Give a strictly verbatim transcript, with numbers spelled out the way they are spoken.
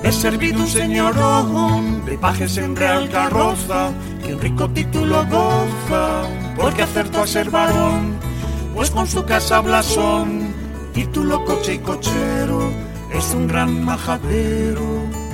he servido un señorón de pajes en real carroza, que un rico título goza, porque acertó a ser varón, pues con su casa blasón, título, coche y cochero, es un gran majadero.